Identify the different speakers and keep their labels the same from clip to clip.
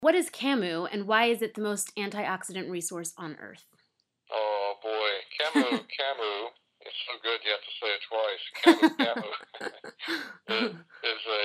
Speaker 1: What is camu and why is it the most antioxidant resource on earth?
Speaker 2: Oh boy, Camu. It's so good you have to say it twice. Camu is a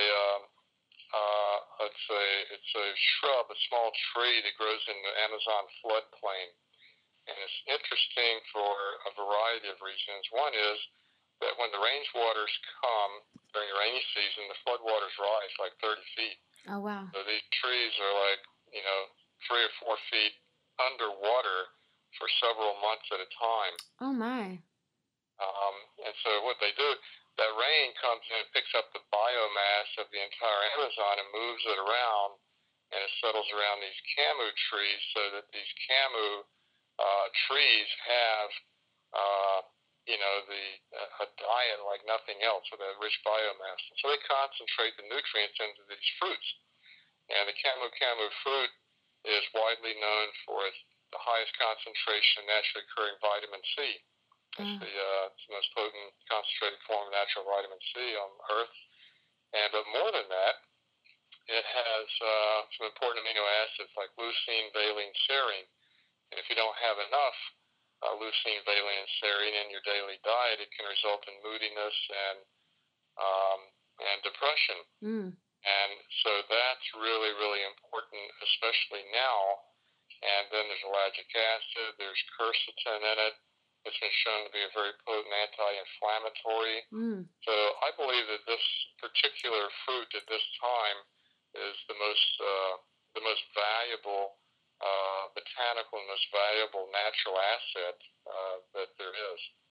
Speaker 2: it's a shrub, a small tree that grows in the Amazon floodplain, and it's interesting for a variety of reasons. One is that when the rainwaters come during the rainy season, the floodwaters rise like 30 feet.
Speaker 1: Oh, wow.
Speaker 2: So these trees are like, 3 or 4 feet underwater for several months at a time.
Speaker 1: Oh, my.
Speaker 2: And so what they do, that rain comes in and picks up the biomass of the entire Amazon and moves it around, and it settles around these camu trees so that these camu trees have, uh, a diet like nothing else with a rich biomass. And so they concentrate the nutrients into these fruits. And the camu camu fruit is widely known for the highest concentration of naturally occurring vitamin C.
Speaker 1: Uh,
Speaker 2: It's the most potent concentrated form of natural vitamin C on Earth. And but more than that, it has some important amino acids like leucine, valine, serine. And if you don't have enough leucine, valine, and serine in your daily diet, it can result in moodiness um, and depression.
Speaker 1: mm,
Speaker 2: And so that's really, really important, especially now. And then there's ellagic acid, there's quercetin in it. It's been shown to be a very potent anti-inflammatory.
Speaker 1: mm.
Speaker 2: So I believe that this particular fruit at this time is the most valuable botanical and most valuable natural asset that there is.